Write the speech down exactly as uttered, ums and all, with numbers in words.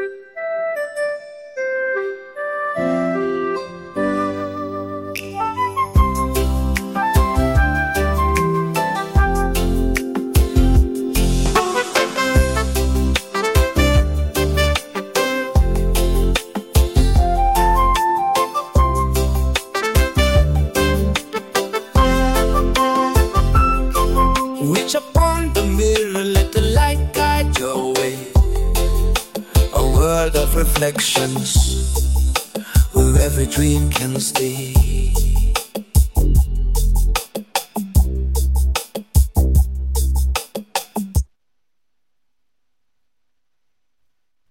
Reach upon the mirror, let the light guide your way. A world of reflections where every dream can stay.